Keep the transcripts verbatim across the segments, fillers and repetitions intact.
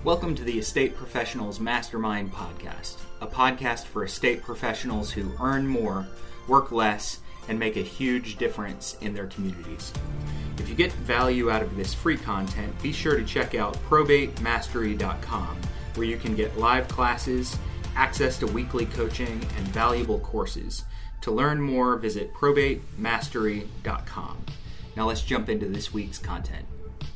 Welcome to the Estate Professionals Mastermind Podcast, a podcast for estate professionals who earn more, work less, and make a huge difference in their communities. If you get value out of this free content, be sure to check out probate mastery dot com, where you can get live classes, access to weekly coaching, and valuable courses. To learn more, visit probate mastery dot com. Now let's jump into this week's content.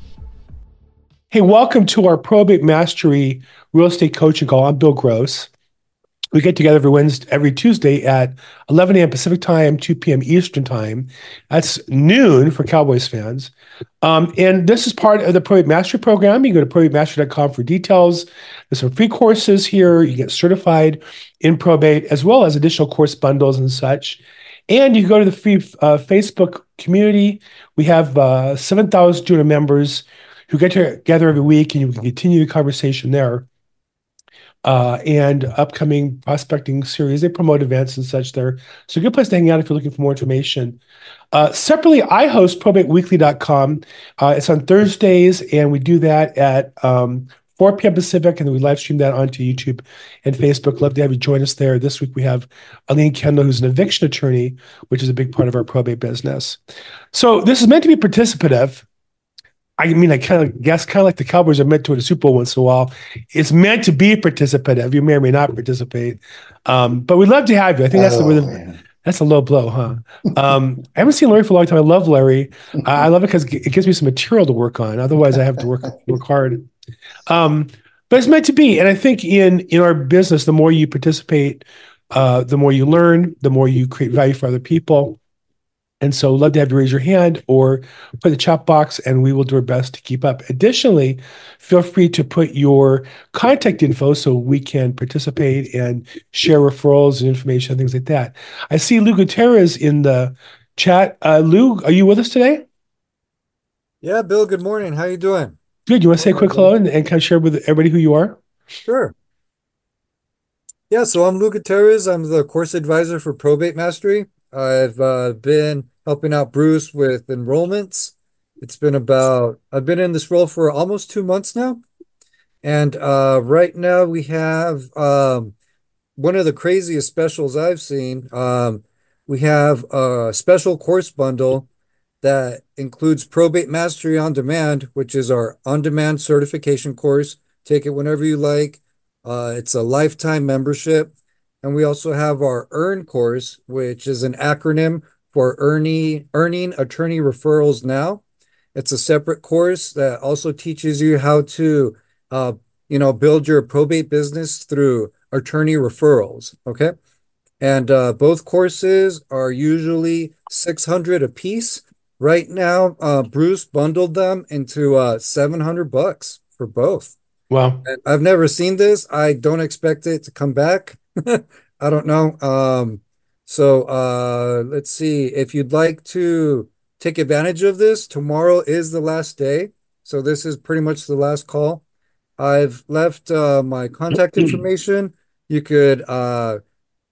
Hey, welcome to our Probate Mastery Real Estate Coaching Call. I'm Bill Gross. We get together every Wednesday, every Tuesday at eleven a.m. Pacific Time, two p.m. Eastern Time. That's noon for Cowboys fans. Um, and this is part of the Probate Mastery program. You can go to probate mastery dot com for details. There's some free courses here. You get certified in probate, as well as additional course bundles and such. And you can go to the free uh, Facebook community. We have uh, seven thousand two hundred members who get together every week, and you can continue the conversation there. Uh, and upcoming prospecting series, they promote events and such there. So a good place to hang out if you're looking for more information. Uh, separately, I host probate weekly dot com. Uh, it's on Thursdays, and we do that at um, four p.m. Pacific, and then we live stream that onto YouTube and Facebook. Love to have you join us there. This week we have Aline Kendall, who's an eviction attorney, which is a big part of our probate business. So this is meant to be participative. I mean, I kind of guess kind of like the Cowboys are meant to win a Super Bowl once in a while. It's meant to be participative. You may or may not participate, um, but we'd love to have you. I think that's oh, the rhythm. That's a low blow, huh? Um, I haven't seen Larry for a long time. I love Larry. Uh, I love it because it gives me some material to work on. Otherwise, I have to work work hard. Um, but it's meant to be, and I think in in our business, the more you participate, uh, the more you learn, the more you create value for other people. And so love to have you raise your hand or put in the chat box, and we will do our best to keep up. Additionally, feel free to put your contact info so we can participate and share referrals and information, things like that. I see Lou Gutierrez in the chat. Uh, Lou, are you with us today? Yeah, Bill, good morning. How you doing? Good. You want to say a quick hello and, and kind of share with everybody who you are? Sure. Yeah, so I'm Lou Gutierrez. I'm the course advisor for Probate Mastery. I've uh, been helping out Bruce with enrollments. It's been about, I've been in this role for almost two months now. And uh, right now we have um, one of the craziest specials I've seen. Um, we have a special course bundle that includes Probate Mastery On Demand, which is our on-demand certification course. Take it whenever you like. Uh, it's a lifetime membership. And we also have our EARN course, which is an acronym for Earning, Earning Attorney Referrals Now. It's a separate course that also teaches you how to, uh, you know, build your probate business through attorney referrals, okay? And uh, both courses are usually six hundred dollars a piece. Right now, uh, Bruce bundled them into uh, seven hundred bucks for both. Wow. And I've never seen this. I don't expect it to come back. I don't know. Um, so uh, let's see. If you'd like to take advantage of this, tomorrow is the last day. So this is pretty much the last call. I've left uh, my contact information. You could, uh,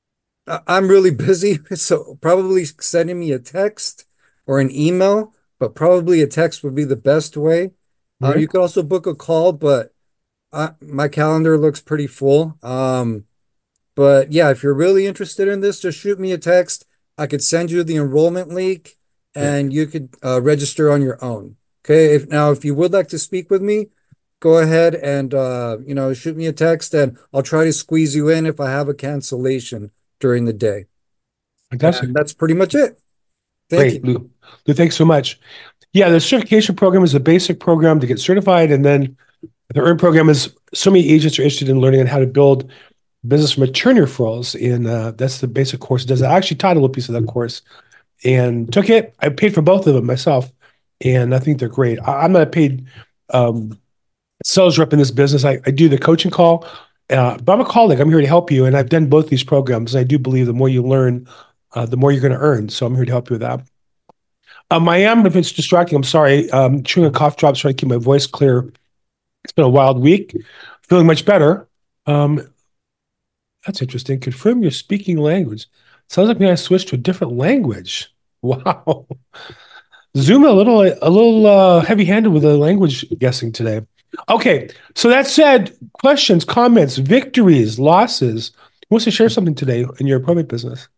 I'm really busy, so probably sending me a text or an email, but probably a text would be the best way. Uh, right. You could also book a call, but I, my calendar looks pretty full. Um, But yeah, if you're really interested in this, just shoot me a text. I could send you the enrollment link and you could uh, register on your own. Okay. If now, if you would like to speak with me, go ahead and, uh, you know, shoot me a text and I'll try to squeeze you in if I have a cancellation during the day. Fantastic. That's pretty much it. Thank Great, you. Lou. Lou, thanks so much. Yeah, the certification program is a basic program to get certified. And then the EARN program is so many agents are interested in learning on how to build business from attorney referrals, and uh, that's the basic course it does. I actually taught a little piece of that course and took it. I paid for both of them myself, and I think they're great. I, I'm not a paid um, sales rep in this business. I, I do the coaching call, uh, but I'm a colleague. I'm here to help you, and I've done both these programs. I do believe the more you learn, uh, the more you're going to earn. So I'm here to help you with that. Um, I am, if it's distracting, I'm sorry, um, chewing a cough drop, trying to keep my voice clear. It's been a wild week. Feeling much better. Um, That's interesting. Confirm your speaking language. Sounds like maybe I switched to a different language. Wow. Zoom a little a little uh, heavy-handed with the language guessing today. Okay. So that said, questions, comments, victories, losses. Who wants to share something today in your probate business?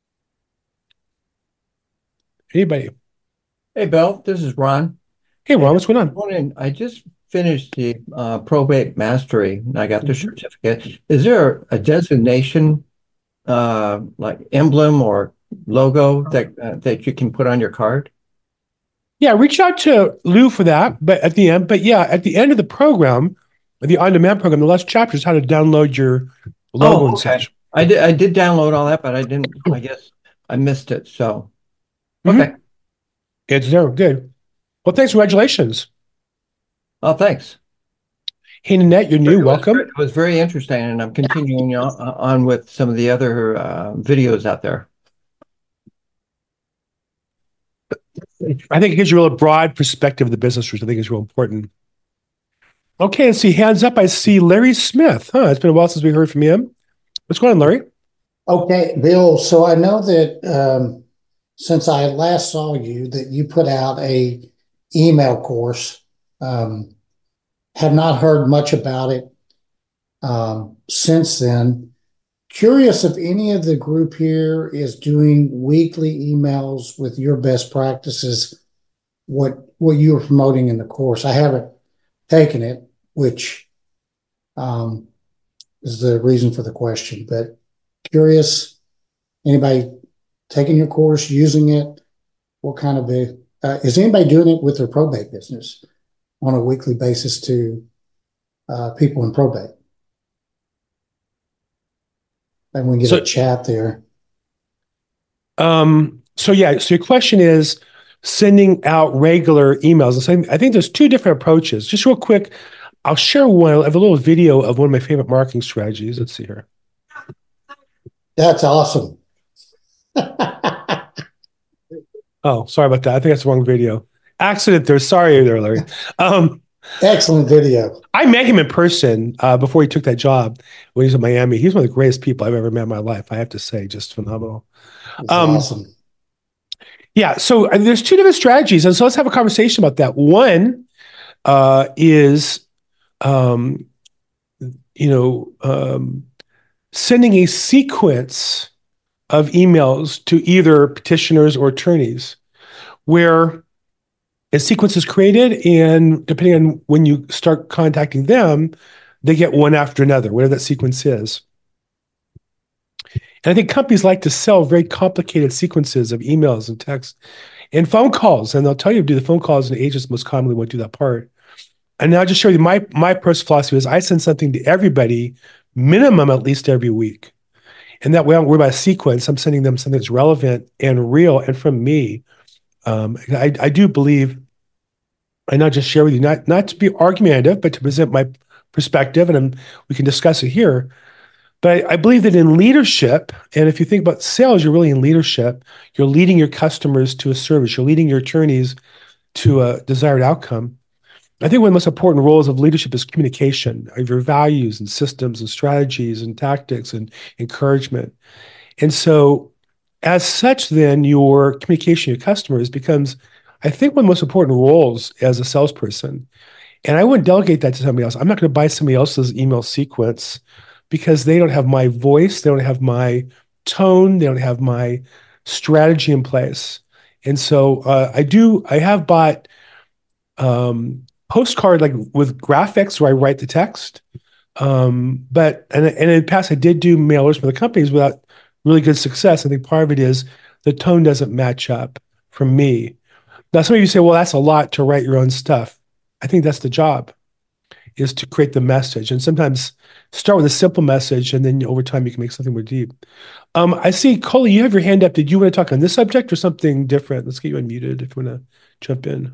Anybody? Hey, Bill, this is Ron. Hey, Hey, Ron, I what's going was on? wondering, I just finished the uh, probate mastery and I got the Mhm. certificate. Is there a designation, uh, like emblem or logo that uh, that you can put on your card? Yeah, reach out to Lou for that. But at the end, but yeah, at the end of the program, the on-demand program, the last chapter is how to download your logo Oh, and okay. such. I did I did download all that, but I didn't, I guess I missed it. So, okay. Mm-hmm. It's there. Good. Well, thanks. Congratulations. Oh, thanks. Hey, Nanette, you're new. It was Welcome. it was very interesting, and I'm continuing on, on with some of the other uh, videos out there. I think it gives you a real broad perspective of the business, which I think is real important. Okay, let's see. Hands up. I see Larry Smith. Huh, it's been a while since we heard from him. What's going on, Larry? Okay, Bill. So I know that um, since I last saw you, that you put out a email course. Um, have not heard much about it um, since then. Curious if any of the group here is doing weekly emails with your best practices, what what you were promoting in the course. I haven't taken it, which um, is the reason for the question. But curious, anybody taking your course, using it? What kind of a uh, is anybody doing it with their probate business on a weekly basis to uh, people in probate? And we can get So, a chat there. um, so yeah. So your question is sending out regular emails. And so I think there's two different approaches. Just real quick, I'll share one. I have a little video of one of my favorite marketing strategies. Let's see here. That's awesome. Oh, sorry about that. I think that's the wrong video. Accident there. Sorry there, Larry. Um, Excellent video. I met him in person uh, before he took that job when he was in Miami. He's one of the greatest people I've ever met in my life. I have to say, just phenomenal. That's Um, awesome. yeah. So uh, there's two different strategies, and so let's have a conversation about that. One uh, is, um, you know, um, sending a sequence of emails to either petitioners or attorneys, where a sequence is created, and depending on when you start contacting them, they get one after another, whatever that sequence is. And I think companies like to sell very complicated sequences of emails and text and phone calls, and they'll tell you to do the phone calls, and agents most commonly won't do that part. And I'll just show you my my personal philosophy is I send something to everybody, minimum at least every week. And that way I don't worry about a sequence. I'm sending them something that's relevant and real and from me. Um, I, I do believe I not just share with you, not not to be argumentative, but to present my perspective, and I'm, we can discuss it here. But I, I believe that in leadership, and if you think about sales, you're really in leadership. You're leading your customers to a service. You're leading your attorneys to a desired outcome. I think one of the most important roles of leadership is communication of your values and systems and strategies and tactics and encouragement. And so, as such, then your communication to your customers becomes, I think, one of the most important roles as a salesperson. And I wouldn't delegate that to somebody else. I'm not going to buy somebody else's email sequence because they don't have my voice, they don't have my tone, they don't have my strategy in place. And so uh, I do, I have bought um, postcard like with graphics where I write the text. Um, but, and, and in the past, I did do mailers for the companies without really good success. I think part of it is the tone doesn't match up for me. Now, some of you say, well, that's a lot to write your own stuff. I think that's the job, is to create the message. And sometimes start with a simple message, and then over time you can make something more deep. Um, I see, Coley, you have your hand up. Did you want to talk on this subject or something different? Let's get you unmuted if you want to jump in.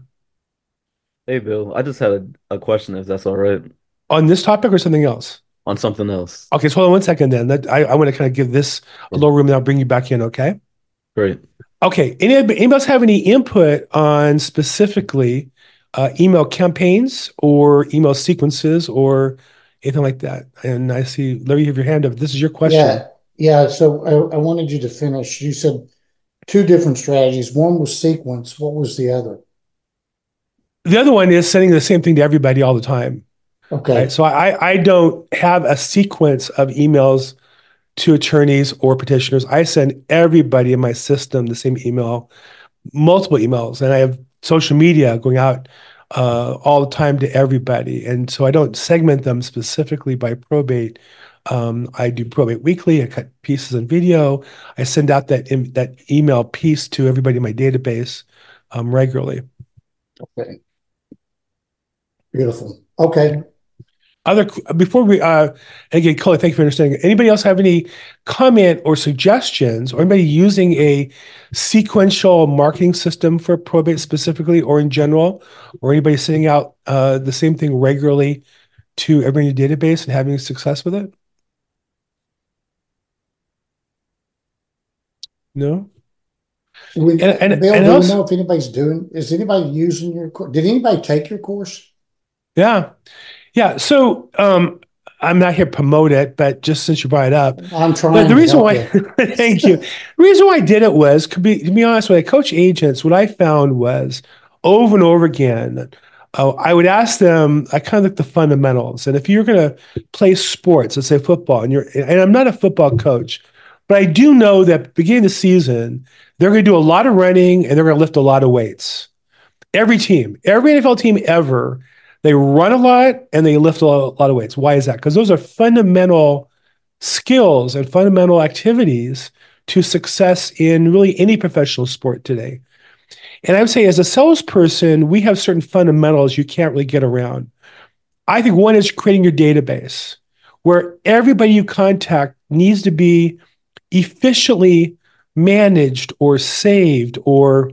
Hey Bill, I just had a, a question if that's all right On this topic or something else? on something else. Okay, so hold on one second then. That, I, I want to kind of give this a little room and I'll bring you back in, okay? Great. Okay, any, anybody else have any input on specifically uh, email campaigns or email sequences or anything like that? And I see, Larry, you have your hand up. This is your question. Yeah, yeah. So I, I wanted you to finish. You said two different strategies. One was sequence. What was the other? The other one is sending the same thing to everybody all the time. Right. Okay. So I, I don't have a sequence of emails to attorneys or petitioners. I send everybody in my system the same email, multiple emails, and I have social media going out uh, all the time to everybody. And so I don't segment them specifically by probate. Um, I do probate weekly. I cut pieces in video. I send out that in, that email piece to everybody in my database um, regularly. Okay. Beautiful. Okay. Other before we uh, again, Coley, thank you for understanding. Anybody else have any comment or suggestions, or anybody using a sequential marketing system for probate specifically, or in general, or anybody sending out uh, the same thing regularly to everybody in your database and having success with it? No. We, And and Bill, and do we also, know if anybody's doing, is anybody using your course? Did anybody take your course? yeah, yeah. So um, I'm not here to promote it, but just since you brought it up. I'm But trying the to reason help why, you. thank you. The reason why I did it was, to be, to be honest, when I coach agents, what I found was over and over again, uh, I would ask them, I kind of look the fundamentals. And if you're going to play sports, let's say football, and you're, and I'm not a football coach, but I do know that beginning of the season, they're going to do a lot of running and they're going to lift a lot of weights. Every team, every N F L team ever, they run a lot and they lift a lot, a lot of weights. Why is that? Because those are fundamental skills and fundamental activities to success in really any professional sport today. And I would say, as a salesperson, we have certain fundamentals you can't really get around. I think one is creating your database where everybody you contact needs to be efficiently managed or saved or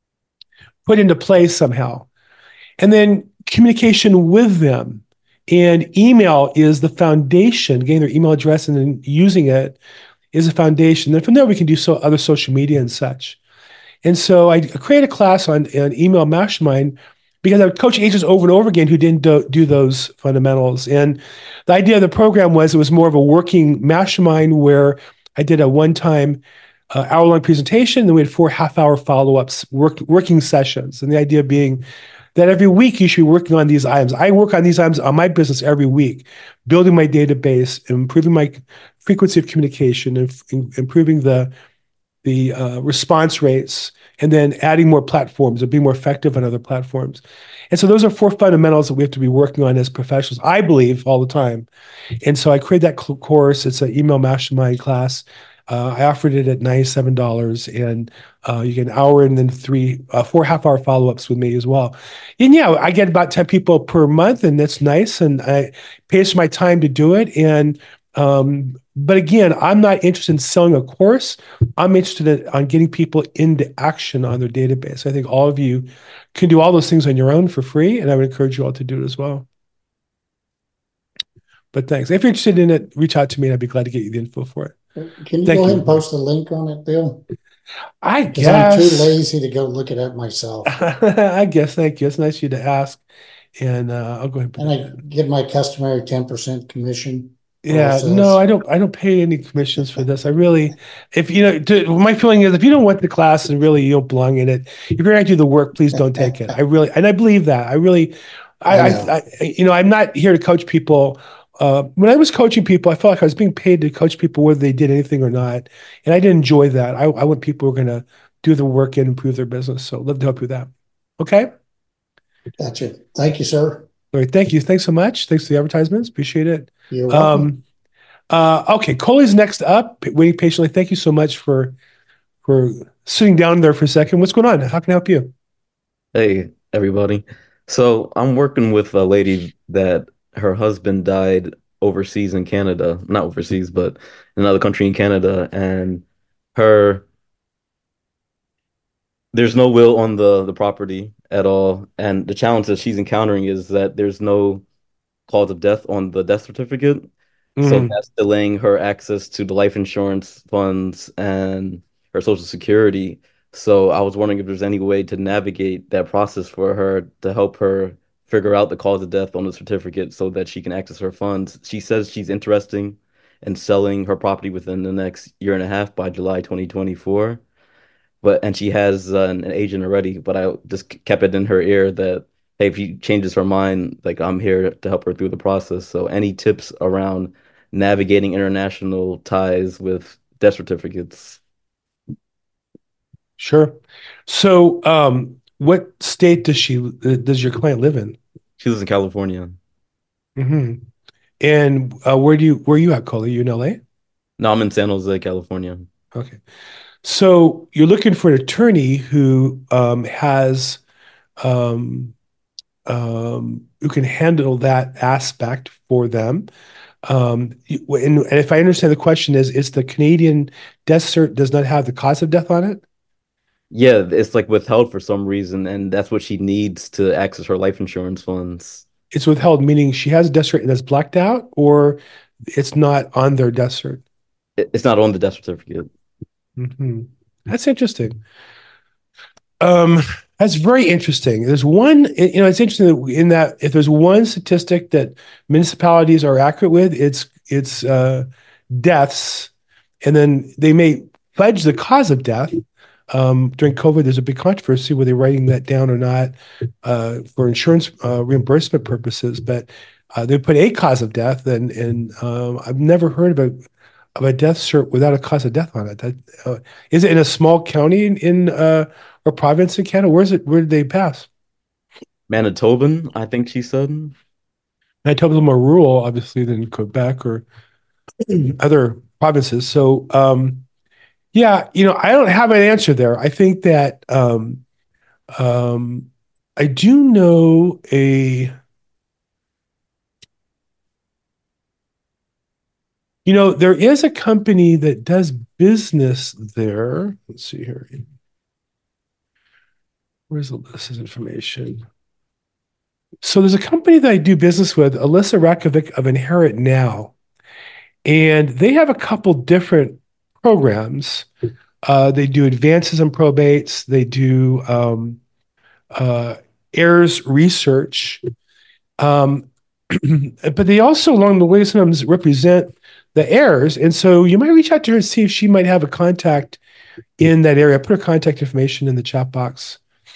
put into place somehow. And then communication with them. And email is the foundation, getting their email address and then using it is a foundation. Then from there, we can do so other social media and such. And so I created a class on an email mastermind because I would coach agents over and over again who didn't do, do those fundamentals. And the idea of the program was it was more of a working mastermind where I did a one-time uh, hour-long presentation, and then we had four half-hour follow-ups, work, working sessions. And the idea being that every week you should be working on these items. I work on these items on my business every week, building my database, improving my frequency of communication, and improving the the uh, response rates, and then adding more platforms and being more effective on other platforms. And so those are four fundamentals that we have to be working on as professionals, I believe, all the time. And so I created that course. It's an email mastermind class. Uh, I offered it at ninety-seven dollars, and uh, you get an hour and then three, uh, four half-hour follow-ups with me as well. And yeah, I get about ten people per month, and that's nice. And I pays for my time to do it. And um, but again, I'm not interested in selling a course. I'm interested in on getting people into action on their database. I think all of you can do all those things on your own for free, and I would encourage you all to do it as well. But thanks. If you're interested in it, reach out to me, and I'd be glad to get you the info for it. Can you Thank go ahead you. and post a link on it, Bill? I Because I'm too guess. lazy to go look it up myself. I guess. Thank you. It's nice of you to ask, and uh, I'll go ahead and put And it I in. get my customary ten percent commission for all Yeah, no, sales. I don't. I don't pay any commissions for this. I really, if you know, to, my feeling is if you don't want the class and really you don't belong in it, if you're going to do the work, please don't take it. I really, and I believe that. I really, I, I I, know. I you know, I'm not here to coach people. Uh, when I was coaching people, I felt like I was being paid to coach people whether they did anything or not, and I didn't enjoy that. I, I want people who are going to do the work and improve their business. So, I'd love to help you with that. Okay. Gotcha. Thank you, sir. All right. Thank you. Thanks so much. Thanks for the advertisements. Appreciate it. You're welcome. Um, Uh, okay, Coley's next up, waiting patiently. Thank you so much for for sitting down there for a second. What's going on? How can I help you? Hey, everybody. So I'm working with a lady that her husband died overseas in Canada, not overseas, but in another country in Canada, and her there's no will on the the property at all. And the challenge that she's encountering is that there's no cause of death on the death certificate. So Mm, that's delaying her access to the life insurance funds and her social security. So I was wondering if there's any way to navigate that process for her to help her figure out the cause of death on the certificate so that she can access her funds. She says she's interested in selling her property within the next year and a half by July twenty twenty-four. But and she has uh, an, an agent already, but I just kept it in her ear that, hey, if she changes her mind, like I'm here to help her through the process. So any tips around navigating international ties with death certificates? Sure. So, um, what state does she uh, does your client live in? She lives in California. Hmm. And uh, where do you where are you at, Cole? Are you in L A? No, I'm in San Jose, California. Okay. So you're looking for an attorney who um, has um, um, who can handle that aspect for them. Um, you- and, and if I understand the question is, is the Canadian death cert does not have the cause of death on it? Yeah, it's like withheld for some reason, and that's what she needs to access her life insurance funds. It's withheld, meaning she has a death cert that's blacked out, or it's not on their death cert. It- It's not on the death certificate. Hmm. That's interesting. Um, that's very interesting. There's one, you know, it's interesting in that if there's one statistic that municipalities are accurate with, it's it's uh, deaths, and then they may fudge the cause of death. Um, during COVID, there's a big controversy whether they're writing that down or not uh, for insurance uh, reimbursement purposes. But uh, they put a cause of death, and and um, I've never heard of a of a death cert without a cause of death on it. That, uh, is it in a small county in, in uh, or province in Canada? Where is it? Where did they pass? Manitoban, I think she said. Manitoba's a little more rural, obviously, than Quebec or other provinces. So, um, yeah, you know, I don't have an answer there. I think that um, um, I do know a, you know, there is a company that does business there. Let's see here. Where's the list of information? So there's a company that I do business with, Alyssa Rakovic of Inherit Now, and they have a couple different programs. Uh, they do advances in probates. They do um, uh, heirs research, um, but they also, along the way, sometimes represent the heirs. And so you might reach out to her and see if she might have a contact in that area. Put her contact information in the chat box.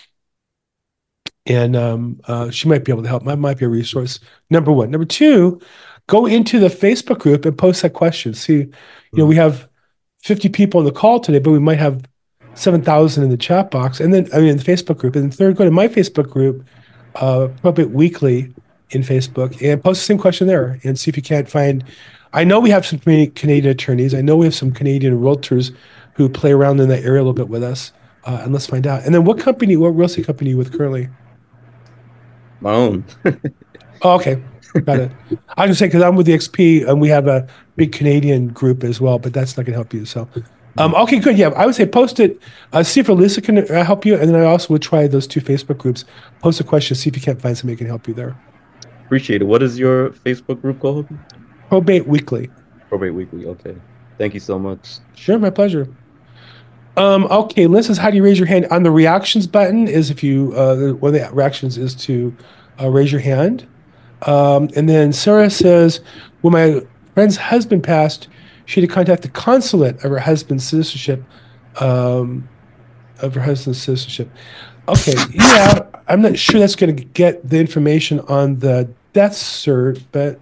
And um, uh, she might be able to help. That might be a resource. Number one. Number two, go into the Facebook group and post that question. See, you know, we have fifty people on the call today, but we might have seven thousand in the chat box. And then, I mean, in the Facebook group. And then third, go to my Facebook group, uh, Probate Weekly in Facebook, and post the same question there and see if you can't find. I know we have some Canadian attorneys. I know we have some Canadian realtors who play around in that area a little bit with us. Uh, and let's find out. And then what company, what real estate company are you with currently? My own. Oh, okay. Got it. I was going to say, because I'm with the X P and we have a big Canadian group as well, but that's not going to help you. So, um, okay, good. Yeah, I would say post it, uh, see if Alyssa can uh, help you. And then I also would try those two Facebook groups. Post a question, see if you can't find somebody who can help you there. Appreciate it. What is your Facebook group called? Probate Weekly. Probate Weekly. Okay. Thank you so much. Sure, my pleasure. Um, okay, Liz says, how do you raise your hand? On the reactions button is if you, uh, one of the reactions is to uh, raise your hand. Um, and then Sarah says, when my friend's husband passed, she had to contact the consulate of her husband's citizenship, um, of her husband's citizenship. Okay, yeah, I'm not sure that's going to get the information on the death cert, but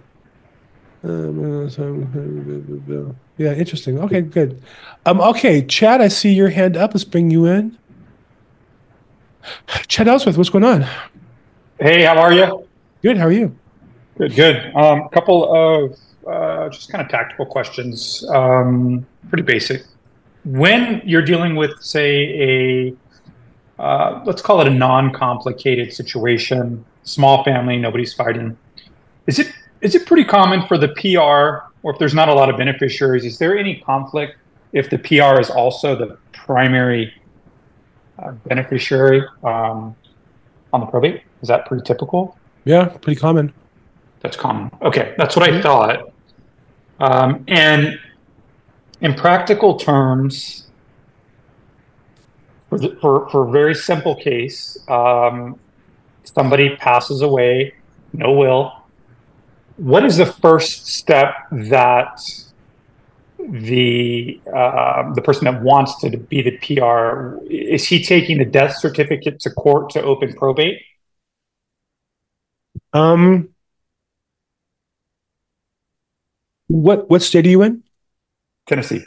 um, yeah, interesting. Okay, good. Um, okay, Chad, I see your hand up. Let's bring you in. Chad Ellsworth, what's going on? Hey, how are you? Good. How are you? Good, good. A um, couple of uh, just kind of tactical questions, um, pretty basic. When you're dealing with, say, a uh, let's call it a non-complicated situation, small family, nobody's fighting. Is it is it pretty common for the P R, or if there's not a lot of beneficiaries, is there any conflict if the P R is also the primary uh, beneficiary um, on the probate? Is that pretty typical? Yeah, pretty common. That's common. Okay, that's what I thought. Um, and in practical terms, for, the, for, for a very simple case, um, somebody passes away, no will. What is the first step that the uh, the person that wants to be the P R, is he taking the death certificate to court to open probate? Um, what what state are you in? Tennessee.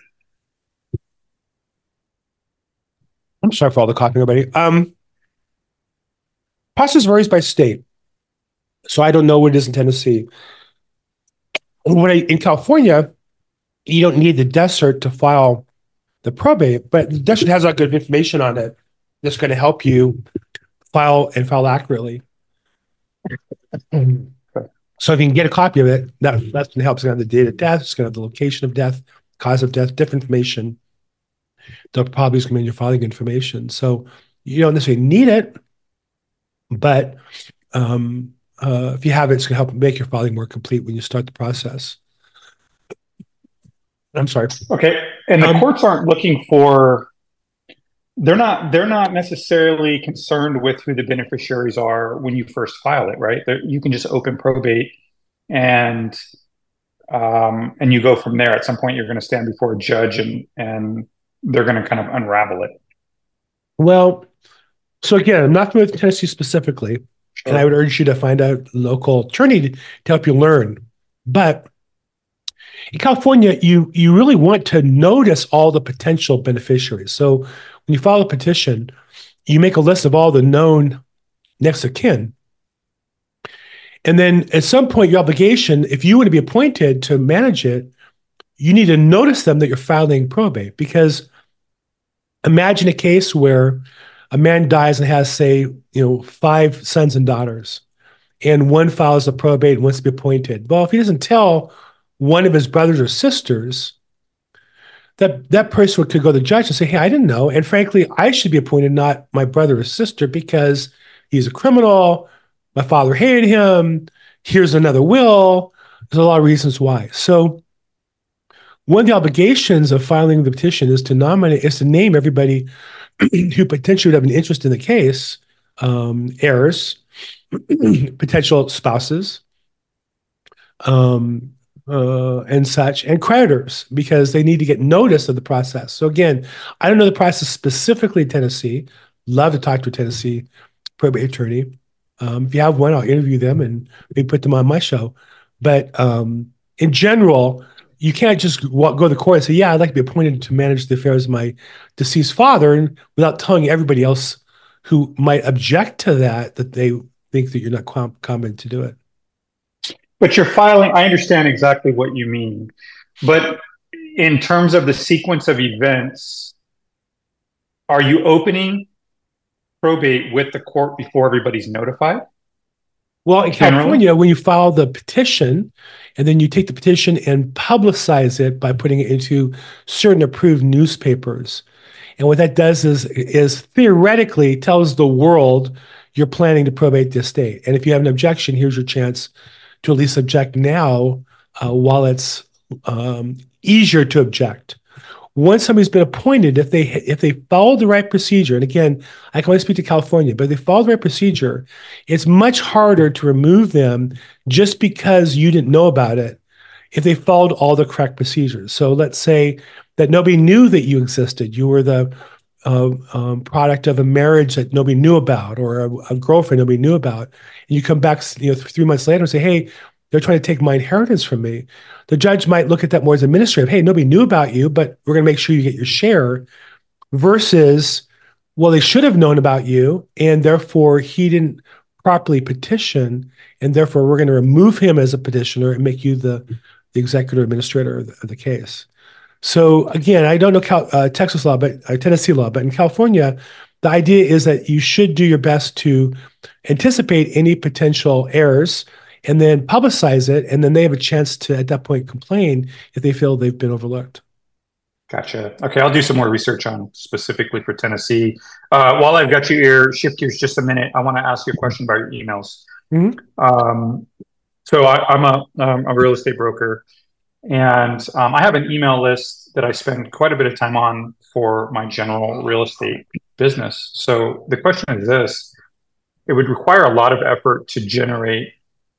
I'm sorry for all the coughing, everybody. Um, process varies by state, so I don't know what it is in Tennessee. When I, in California, you don't need the death cert to file the probate, but the death cert has a lot of good information on it that's going to help you file and file accurately. So if you can get a copy of it, that, that's going to help. It's going to have the date of death, it's going to have the location of death, cause of death, different information. They'll probably just come in your filing information. So you don't necessarily need it, but um, uh, if you have it, it's going to help make your filing more complete when you start the process. I'm sorry. Okay, and the Um, courts aren't looking for. They're not. They're not necessarily concerned with who the beneficiaries are when you first file it, right? They're, you can just open probate, and um, and you go from there. At some point, you're going to stand before a judge, and and they're going to kind of unravel it. Well, so again, I'm not familiar with Tennessee specifically, and I would urge you to find a local attorney to, to help you learn. But in California, you you really want to notice all the potential beneficiaries. So when you file a petition, you make a list of all the known next of kin. And then at some point, your obligation, if you want to be appointed to manage it, you need to notice them that you're filing probate. Because imagine a case where a man dies and has, say, you know, five sons and daughters, and one files a probate and wants to be appointed. Well, if he doesn't tell one of his brothers or sisters, that that person could go to the judge and say, hey, I didn't know. And frankly, I should be appointed, not my brother or sister, because he's a criminal. My father hated him. Here's another will. There's a lot of reasons why. So one of the obligations of filing the petition is to nominate, is to name everybody who potentially would have an interest in the case, um, heirs, potential spouses, um, uh, and such, and creditors, because they need to get notice of the process. So again, I don't know the process specifically in Tennessee. Love to talk to a Tennessee probate attorney. Um, if you have one, I'll interview them and maybe put them on my show. But um, in general, you can't just walk, go to the court and say, yeah, I'd like to be appointed to manage the affairs of my deceased father, and without telling everybody else who might object to that, that they think that you're not com- competent to do it. But you're filing. I understand exactly what you mean, but in terms of the sequence of events, are you opening probate with the court before everybody's notified? Well, in Generally? California, when you file the petition, and then you take the petition and publicize it by putting it into certain approved newspapers. And what that does is, is theoretically tells the world you're planning to probate the estate. And if you have an objection, here's your chance to at least object now, uh, while it's um, easier to object. Once somebody's been appointed, if they if they follow the right procedure, and again, I can only speak to California, but if they follow the right procedure, it's much harder to remove them just because you didn't know about it if they followed all the correct procedures. So let's say that nobody knew that you existed. You were the uh, um, product of a marriage that nobody knew about, or a, a girlfriend nobody knew about. And you come back, you know, three months later and say, hey, they're trying to take my inheritance from me. The judge might look at that more as administrative. Hey, nobody knew about you, but we're going to make sure you get your share, versus, well, they should have known about you, and therefore he didn't properly petition, and therefore we're going to remove him as a petitioner and make you the, the executor administrator of the, of the case. So again, I don't know Cal, uh, Texas law, but uh, Tennessee law, but in California, the idea is that you should do your best to anticipate any potential errors and then publicize it, and then they have a chance to, at that point, complain if they feel they've been overlooked. Gotcha. Okay, I'll do some more research on specifically for Tennessee. Uh, while I've got you here, shift gears just a minute. I want to ask you a question about your emails. Mm-hmm. Um, so I, I'm a, um, a real estate broker, and um, I have an email list that I spend quite a bit of time on for my general real estate business. So the question is this: it would require a lot of effort to generate.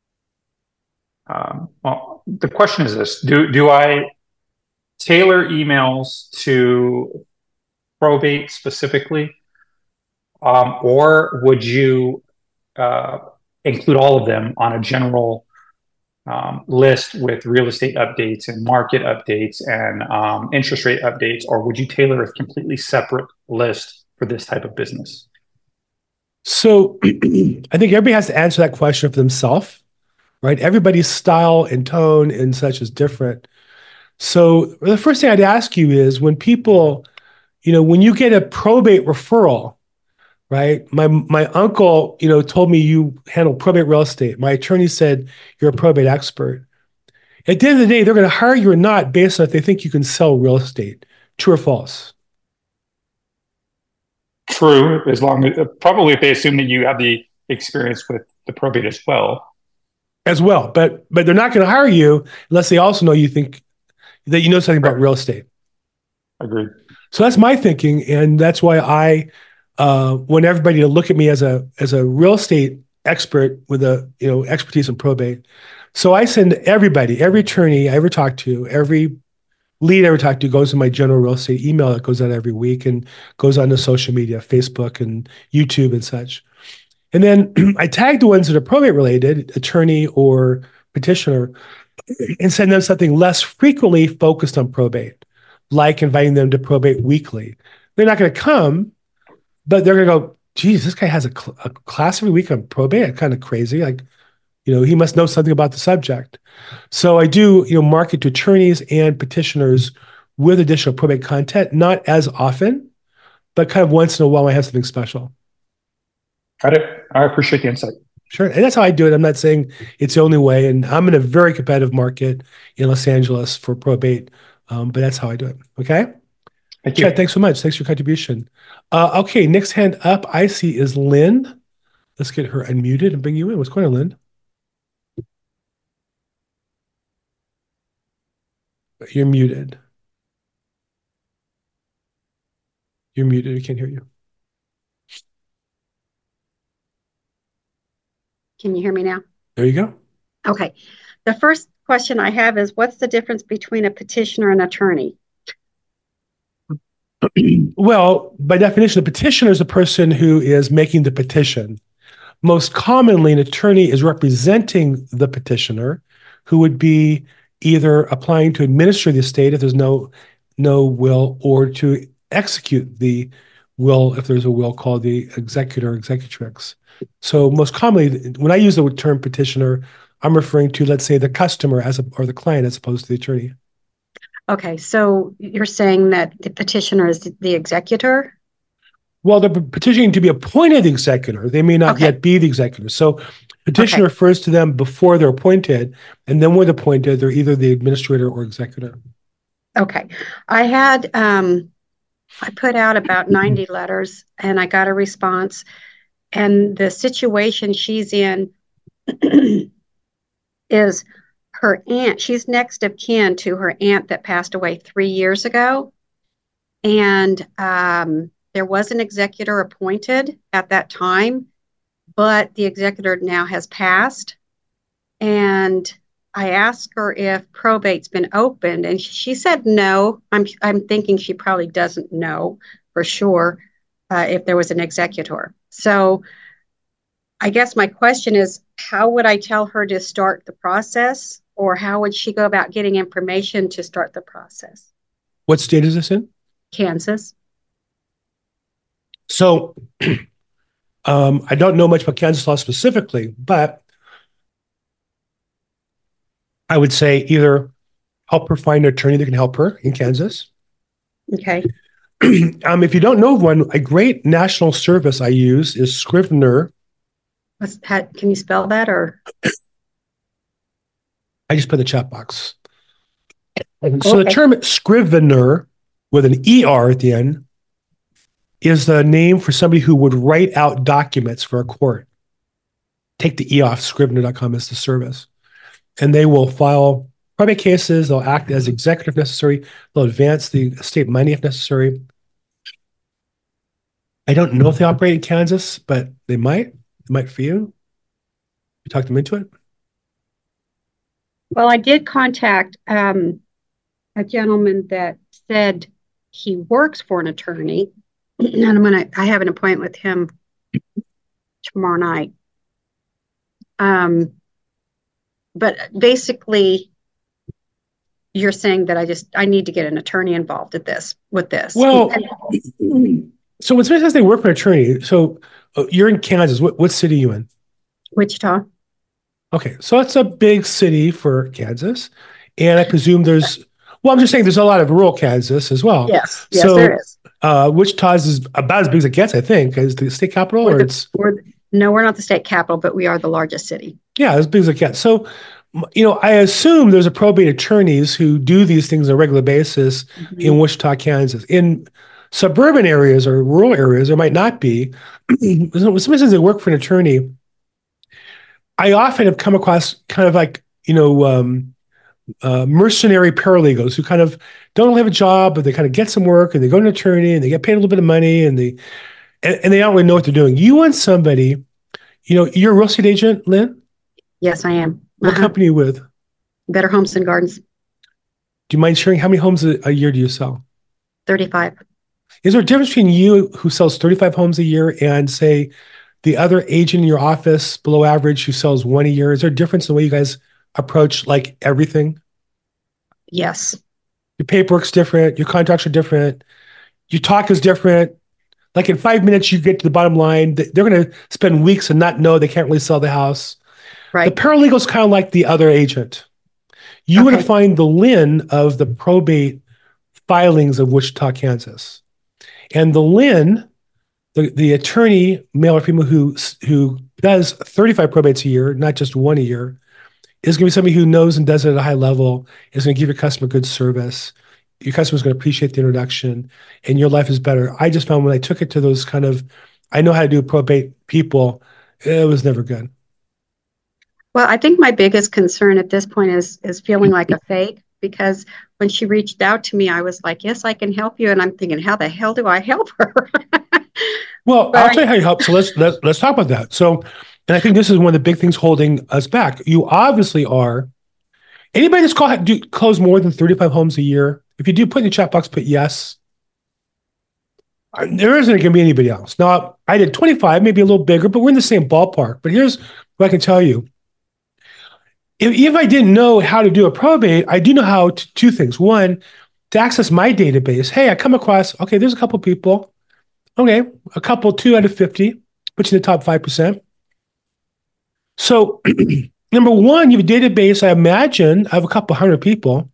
Um, well, the question is this: Do do I tailor emails to probate specifically, um, or would you uh, include all of them on a general um, list with real estate updates and market updates and um, interest rate updates, or would you tailor a completely separate list for this type of business? So I think everybody has to answer that question for themselves, right? Everybody's style and tone and such is different. So the first thing I'd ask you is when people, you know, when you get a probate referral, right? My my uncle, you know, told me you handle probate real estate. My attorney said you're a probate expert. At the end of the day, they're going to hire you or not based on if they think you can sell real estate. True or false? True, as long as probably if they assume that you have the experience with the probate as well. As well, but but they're not going to hire you unless they also know you think that you know something about real estate. Agreed. So that's my thinking, and that's why I uh, want everybody to look at me as a as a real estate expert with a you know expertise in probate. So I send everybody, every attorney I ever talk to, every lead I ever talk to goes to my general real estate email that goes out every week and goes on to social media, Facebook and YouTube and such. And then I tag the ones that are probate related, attorney or petitioner, and send them something less frequently focused on probate, like inviting them to Probate Weekly. They're not going to come, but they're going to go, geez, this guy has a, cl- a class every week on probate. Kind of crazy. Like, you know, he must know something about the subject. So I do, you know, market to attorneys and petitioners with additional probate content, not as often, but kind of once in a while I have something special. Got it. I appreciate the insight. Sure. And that's how I do it. I'm not saying it's the only way. And I'm in a very competitive market in Los Angeles for probate, um, but that's how I do it. Okay. Thank you. Chad, thanks so much. Thanks for your contribution. Uh, okay. Next hand up I see is Lynn. Let's get her unmuted and bring you in. What's going on, Lynn? You're muted. You're muted. We can't hear you. Can you hear me now? There you go. Okay. The first question I have is, what's the difference between a petitioner and attorney? Well, by definition, a petitioner is a person who is making the petition. Most commonly, an attorney is representing the petitioner, who would be either applying to administer the estate if there's no no will, or to execute the will if there's a will, called the executor or executrix. So most commonly, when I use the term petitioner, I'm referring to, let's say, the customer as a, or the client as opposed to the attorney. Okay, so you're saying that the petitioner is the executor? Well, they're petitioning to be appointed the executor. They may not Okay. yet be the executor. So petitioner Okay. refers to them before they're appointed, and then when they're appointed, they're either the administrator or executor. Okay. I had, um, I put out about ninety letters and I got a response. And the situation she's in is her aunt. She's next of kin to her aunt that passed away three years ago. And um, there was an executor appointed at that time, but the executor now has passed. And I asked her if probate's been opened, and she said no. I'm I'm thinking she probably doesn't know for sure uh, if there was an executor. So I guess my question is, how would I tell her to start the process, or how would she go about getting information to start the process? What state is this in? Kansas. So um, I don't know much about Kansas law specifically, but I would say either help her find an attorney that can help her in Kansas. Okay. um, if you don't know of one, a great national service I use is Scrivener. What's, how, can you spell that, or? I just put in the chat box. So the Okay. term Scrivener with an E R at the end is the name for somebody who would write out documents for a court. Take the E off, Scrivener dot com is the service. And they will file probate cases. They'll act as executor if necessary. They'll advance the estate money if necessary. I don't know if they operate in Kansas, but they might. They might for you. You talk them into it? Well, I did contact um, a gentleman that said he works for an attorney, and I'm gonna. I have an appointment with him tomorrow night. Um, but basically, you're saying that I just I need to get an attorney involved at this with this. Well, so when somebody says they work for an attorney, so uh, you're in Kansas. What what city are you in? Wichita. Okay, so it's a big city for Kansas, and I presume there's. Well, I'm just saying there's a lot of rural Kansas as well. Yes, yes, so, there is. Uh, Wichita's is about as big as it gets, I think. Is the state capital, We're or the, it's? We're, no, we're not the state capital, but we are the largest city. Yeah, as big as it gets. So, you know, I assume there's a probate attorneys who do these things on a regular basis mm-hmm. in Wichita, Kansas. In suburban areas or rural areas, there might not be. When somebody says they work for an attorney, I often have come across kind of like, you know, um, uh, mercenary paralegals who kind of don't have a job, but they kind of get some work and they go to an attorney and they get paid a little bit of money and they and, and they don't really know what they're doing. You want somebody, you know, you're a real estate agent, Lynn? Yes, I am. What uh-huh. company are you with? Better Homes and Gardens. Do you mind sharing how many homes a, a year do you sell? thirty-five. Is there a difference between you who sells thirty-five homes a year and say the other agent in your office below average who sells one a year? Is there a difference in the way you guys approach like everything? Yes. Your paperwork's different. Your contracts are different. Your talk is different. Like in five minutes, you get to the bottom line. They're going to spend weeks and not know they can't really sell the house. Right. The paralegal's kind of like the other agent. You okay. want to find the Lynn of the probate filings of Wichita, Kansas. And the Lynn, the, the attorney, male or female, who, who does thirty-five probates a year, not just one a year, is going to be somebody who knows and does it at a high level, is going to give your customer good service. Your customer's going to appreciate the introduction, and your life is better. I just found when I took it to those kind of, I know how to do probate people, it was never good. Well, I think my biggest concern at this point is is feeling like a fake, because when she reached out to me, I was like, yes, I can help you. And I'm thinking, how the hell do I help her? Well, but I'll tell you how you help. So let's, let's, let's talk about that. So, and I think this is one of the big things holding us back. You obviously are, anybody that's called, do close more than thirty-five homes a year, if you do, put in the chat box, put yes. There isn't going to be anybody else. Now, I did twenty-five, maybe a little bigger, but we're in the same ballpark. But here's what I can tell you. If, if I didn't know how to do a probate, I do know how to two things. One, to access my database. Hey, I come across, okay, there's a couple people. Okay, a couple, two out of fifty, put you in the top five percent. So, number one, you have a database, I imagine, of a couple hundred people.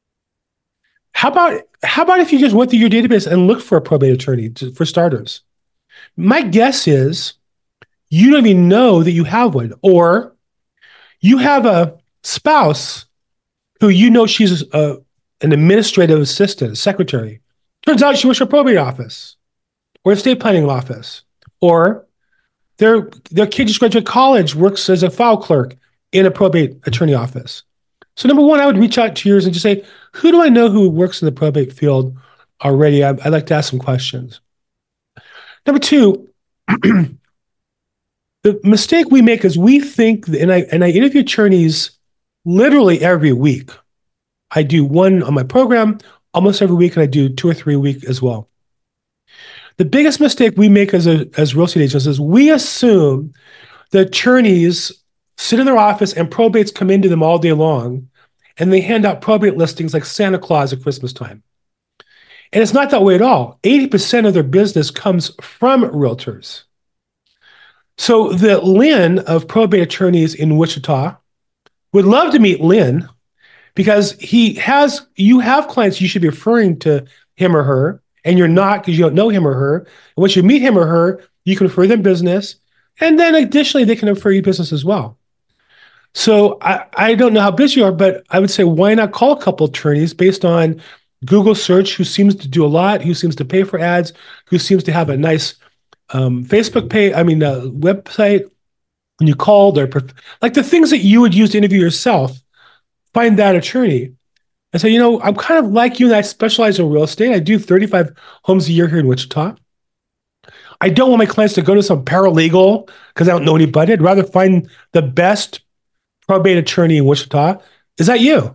How about, how about if you just went through your database and looked for a probate attorney, to, for starters? My guess is you don't even know that you have one, or you have a spouse who you know she's a, an administrative assistant, a secretary. Turns out she works for a probate office or estate planning office, or their their kid just graduated college, works as a file clerk in a probate attorney office. So number one, I would reach out to yours and just say, who do I know who works in the probate field already? I, I'd like to ask some questions. Number two, the mistake we make is we think, and I and I interview attorneys literally every week. I do one on my program almost every week, and I do two or three a week as well. The biggest mistake we make as a as real estate agents is we assume the attorneys sit in their office and probates come into them all day long, and they hand out probate listings like Santa Claus at Christmas time. And it's not that way at all. eighty percent of their business comes from realtors. So the Lynn of probate attorneys in Wichita would love to meet Lynn, because he has, you have clients you should be referring to him or her, and you're not because you don't know him or her. And once you meet him or her, you can refer them business. And then additionally, they can refer you business as well. So I, I don't know how busy you are, but I would say, why not call a couple attorneys based on Google search, who seems to do a lot, who seems to pay for ads, who seems to have a nice um, Facebook page, I mean, uh, website. When you call, they're perf- like the things that you would use to interview yourself, find that attorney and say, you know, I'm kind of like you and I specialize in real estate. I do thirty-five homes a year here in Wichita. I don't want my clients to go to some paralegal because I don't know anybody. I'd rather find the best probate attorney in Wichita. Is that you?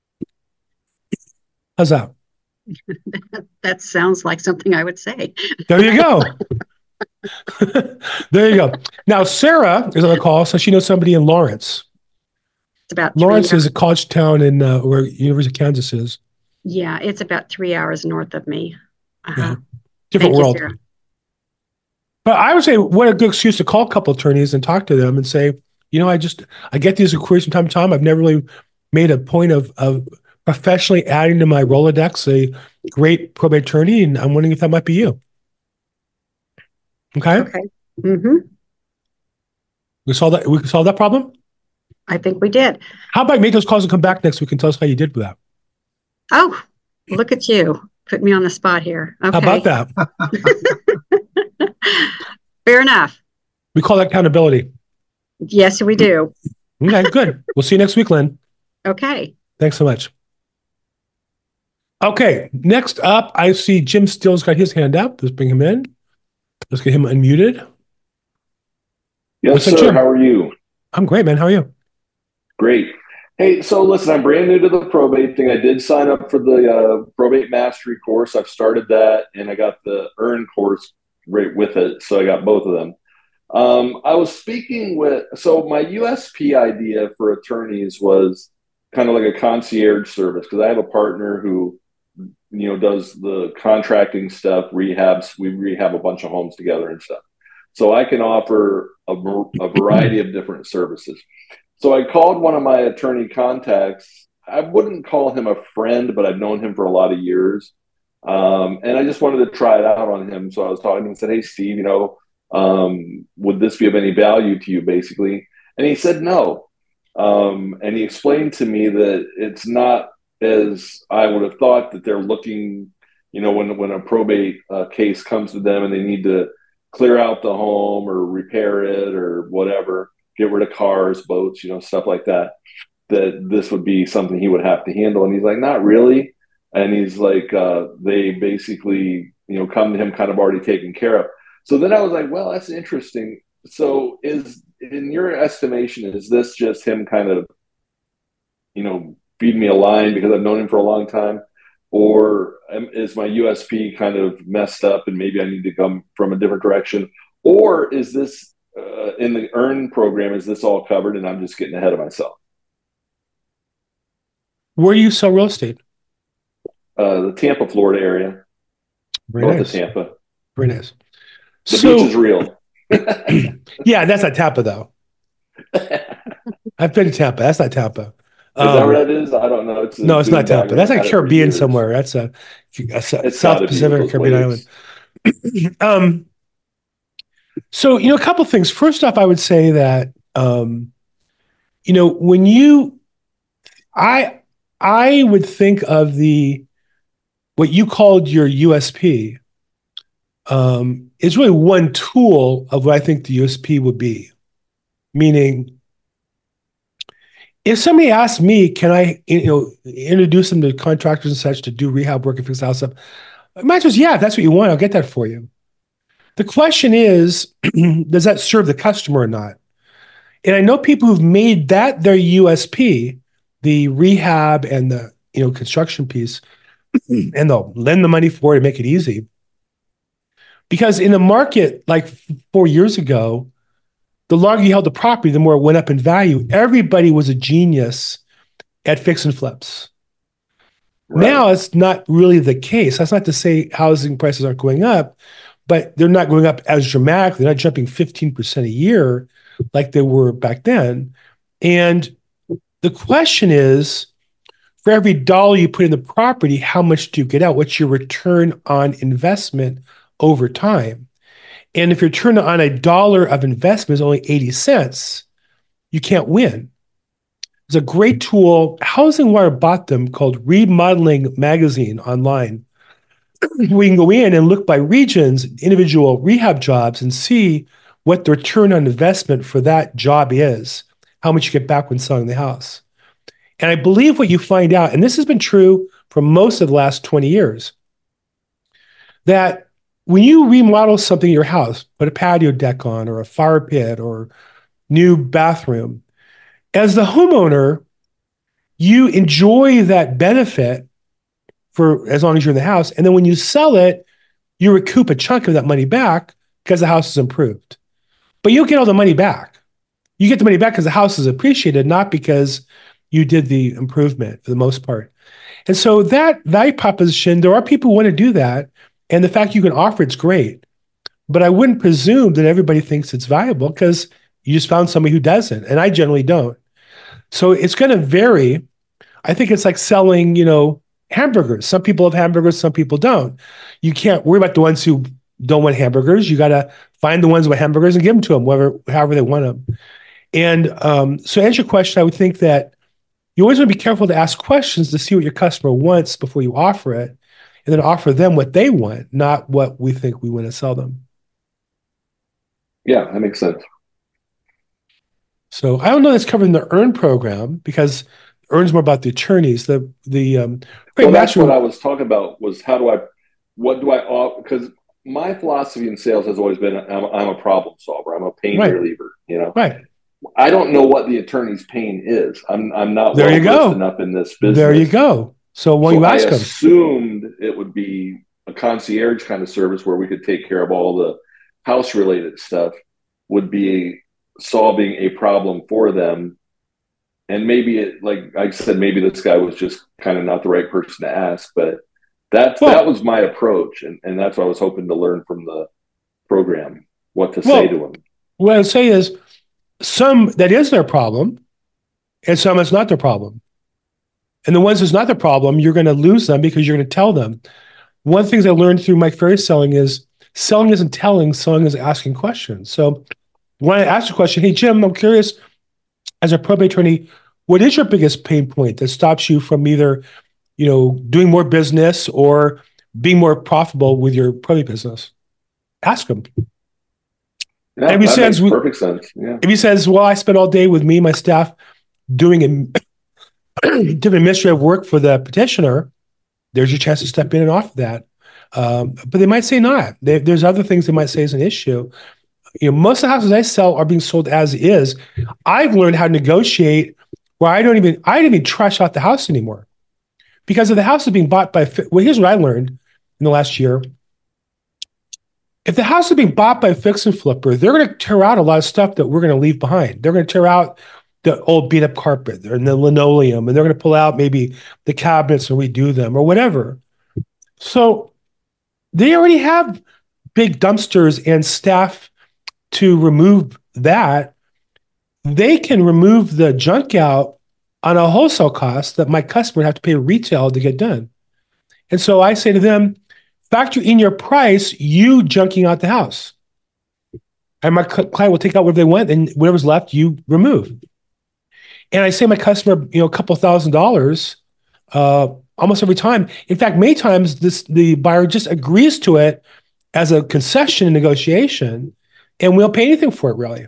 How's that? That sounds like something I would say. There you go. There you go. Now, Sarah is on the call, so she knows somebody in Lawrence. It's about Lawrence three is a college town in uh, where University of Kansas is. Yeah, it's about three hours north of me. Uh-huh. Yeah. Different Thank you, world. Sarah. But I would say, what a good excuse to call a couple attorneys and talk to them and say, you know, I just, I get these inquiries from time to time. I've never really made a point of, of professionally adding to my Rolodex a great probate attorney, and I'm wondering if that might be you. Okay? Okay. Mm-hmm. We solved that, we can solve that problem? I think we did. How about you make those calls and come back next week and tell us how you did with that? Oh, look at you. Put me on the spot here. Okay. How about that? Fair enough. We call that accountability. Yes, we do. Okay, good. We'll see you next week, Lynn. Okay. Thanks so much. Okay, next up, I see Jim Still's got his hand up. Let's bring him in. Let's get him unmuted. Yes, What's up, sir. Jim? How are you? I'm great, man. How are you? Great. Hey, so listen, I'm brand new to the probate thing. I did sign up for the uh, probate mastery course. I've started that, and I got the earn course right with it. So I got both of them. Um, I was speaking with, so my U S P idea for attorneys was kind of like a concierge service, because I have a partner who, you know, does the contracting stuff, rehabs. We rehab a bunch of homes together and stuff. So I can offer a, a variety of different services. So I called one of my attorney contacts. I wouldn't call him a friend, but I've known him for a lot of years. Um, and I just wanted to try it out on him. So I was talking to him and said, hey, Steve, you know, um, would this be of any value to you, basically? And he said no. Um, and he explained to me that it's not as I would have thought, that they're looking, you know, when, when a probate uh, case comes to them and they need to clear out the home or repair it or whatever, get rid of cars, boats, you know, stuff like that, that this would be something he would have to handle. And he's like, not really. And he's like, uh, they basically, you know, come to him kind of already taken care of. So then I was like, well, that's interesting. So is, in your estimation, is this just him kind of, you know, feed me a line because I've known him for a long time? Or is my U S P kind of messed up and maybe I need to come from a different direction? Or is this, Uh, in the earn program, is this all covered and I'm just getting ahead of myself? Where do you sell real estate? Uh, the Tampa, Florida area. Very North nice. of Tampa. Very nice. The So- beach is real. Yeah, that's not Tampa, though. I've been to Tampa. That's not Tampa. Is that Um, where that is? I don't know. It's a no, it's not boondoggle. Tampa. That's I've like had it for Caribbean years. somewhere. That's a, a, a It's South gotta be Pacific those Caribbean waves. island. um, so, you know, a couple things. First off, I would say that, um, you know, when you, I, I would think of the, what you called your U S P, um, is really one tool of what I think the U S P would be. Meaning, if somebody asks me, can I, you know, introduce them to contractors and such to do rehab work and fix the house up? My answer is, yeah, if that's what you want, I'll get that for you. The question is, does that serve the customer or not? And I know people who've made that their U S P, the rehab and the, you know, construction piece, and they'll lend the money for it and make it easy. Because in the market, like four years ago, the longer you held the property, the more it went up in value. Everybody was a genius at fix and flips. Right. Now it's not really the case. That's not to say housing prices aren't going up, but they're not going up as dramatically. They're not jumping fifteen percent a year like they were back then. And the question is, for every dollar you put in the property, how much do you get out? What's your return on investment over time? And if your return on a dollar of investment is only eighty cents, you can't win. There's a great tool, Housing Wire bought them, called Remodeling Magazine online. We can go in and look by regions, individual rehab jobs, and see what the return on investment for that job is, how much you get back when selling the house. And I believe what you find out, and this has been true for most of the last twenty years, that when you remodel something in your house, put a patio deck on or a fire pit or new bathroom, as the homeowner, you enjoy that benefit for as long as you're in the house. And then when you sell it, you recoup a chunk of that money back because the house is improved. But you get all the money back. You get the money back because the house is appreciated, not because you did the improvement for the most part. And so that value proposition, there are people who want to do that. And the fact you can offer it's great. But I wouldn't presume that everybody thinks it's valuable because you just found somebody who doesn't. And I generally don't. So it's going to vary. I think it's like selling, you know, hamburgers. Some people have hamburgers, some people don't. You can't worry about the ones who don't want hamburgers. You got to find the ones with hamburgers and give them to them, whatever, however they want them. And um, so to answer your question, I would think that you always want to be careful to ask questions to see what your customer wants before you offer it, and then offer them what they want, not what we think we want to sell them. Yeah, that makes sense. So I don't know that's covered in the EARN program because EARN's more about the attorneys. The the um, well, that's what I was talking about was how do I, what do I offer? Because my philosophy in sales has always been I'm, I'm a problem solver. I'm a pain right. reliever. You know, right. I don't know what the attorney's pain is. I'm I'm not there well you go. enough in this business. There you go. So when so you ask I them, assumed it would be a concierge kind of service where we could take care of all the house related stuff. Would be solving a problem for them, and maybe it, like I said, maybe this guy was just kind of not the right person to ask. But that well, that was my approach, and and that's what I was hoping to learn from the program. What to well, say to them. What I'd say is. Some that is their problem, and some it's not their problem. And the ones that's not their problem, you're going to lose them because you're going to tell them. One of the things I learned through Mike Ferry's selling is selling isn't telling, selling is asking questions. So when I ask a question, hey, Jim, I'm curious, as a probate attorney, what is your biggest pain point that stops you from either, you know, doing more business or being more profitable with your probate business? Ask them. Yeah, if he that says, makes perfect sense. Yeah. If he says, well, I spend all day with me and my staff doing a different administrative work for the petitioner, there's your chance to step in and offer that. Um, but they might say not. They, there's other things they might say is an issue. You know, most of the houses I sell are being sold as is. I've learned how to negotiate where I don't even, I don't even trash out the house anymore. Because if the house is being bought by, well, here's what I learned in the last year. If the house is being bought by a fix and flipper, they're going to tear out a lot of stuff that we're going to leave behind. They're going to tear out the old beat up carpet and the linoleum, and they're going to pull out maybe the cabinets and redo them or whatever. So they already have big dumpsters and staff to remove that. They can remove the junk out on a wholesale cost that my customer would have to pay retail to get done. And so I say to them, factor in your price, you junking out the house. And my client will take out whatever they want, and whatever's left, you remove. And I say my customer, you know, a couple thousand dollars uh, almost every time. In fact, many times this the buyer just agrees to it as a concession in negotiation, and we'll pay anything for it, really.